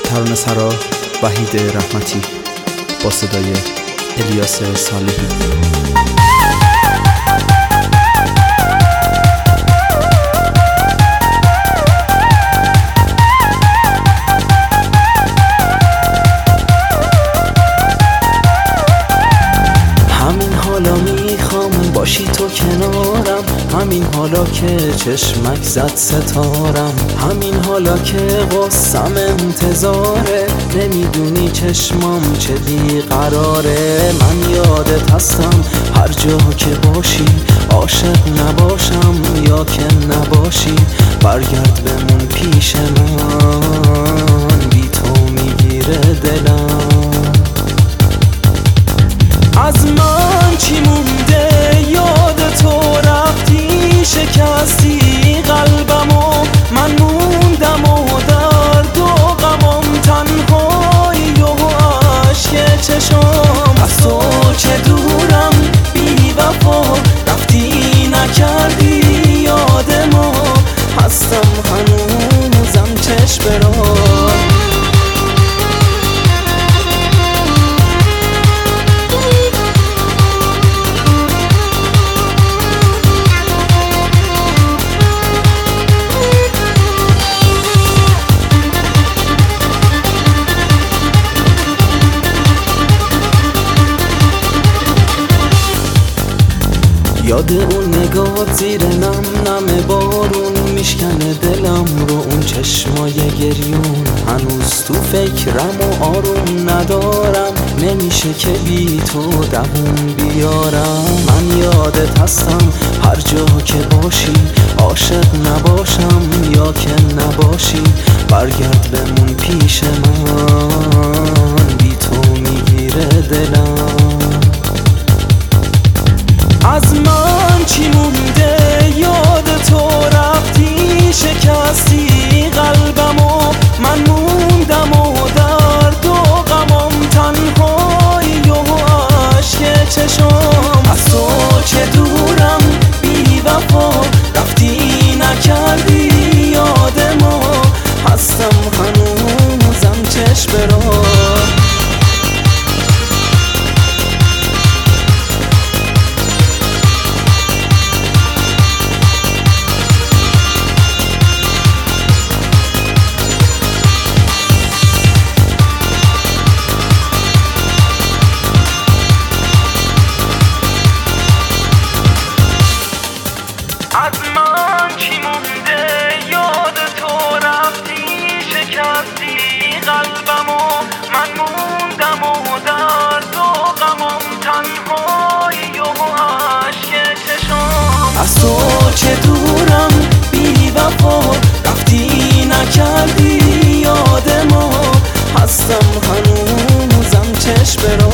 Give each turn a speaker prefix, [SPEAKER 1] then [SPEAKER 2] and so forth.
[SPEAKER 1] ترانه سرا وحید رحمتی با صدای الیاس صالحی. همین حالا میخوام باشی تو کنارم، همین حالا که چشمک زد ستارم، همین حالا که قصم انتظاره، نمیدونی چشمام چه بیقراره. من یادت هستم هر جا که باشی، عاشق نباشم یا که نباشی، برگرد بمون پیش من، بی تو میگیره دلم. از من چی مونده؟ یاد تو رفتی، شکستی قلبمو، من موندم و درد و غمم، تنهایی و عشق چشم. از تو چه دورم بی وفا، رفتی نکردی یادمو، هستم هنوزم چشم برا. یاد اون نگات زیر نم نم بارون، میشکنه دلم رو اون چشمای گریون. هنوز تو فکرم و آروم ندارم، نمیشه که بی تو دووم بیارم. من یادت هستم هر جا که باشی، عاشق نباشم یا که نباشی، برگرد بمون پیش من، بی تو میگیره دلم. از من چی مونده؟ یاد تو رفتی، شکستی قلبمو، من موندم و درد و غمم، تنهایی و عشق چشم. از تو چه دورم بی وفا، رفتی نکردی یادمو، هستم هنوزم چشم برا.
[SPEAKER 2] از من چی مونده؟ یاد تو رفتی، شکستی قلبمو، من موندم و درد و غمم، تنهایی و عشق چشم.
[SPEAKER 1] از تو چه دورم بی وفا، رفتی نکردی یادمو، هستم هنوزم چشم برا.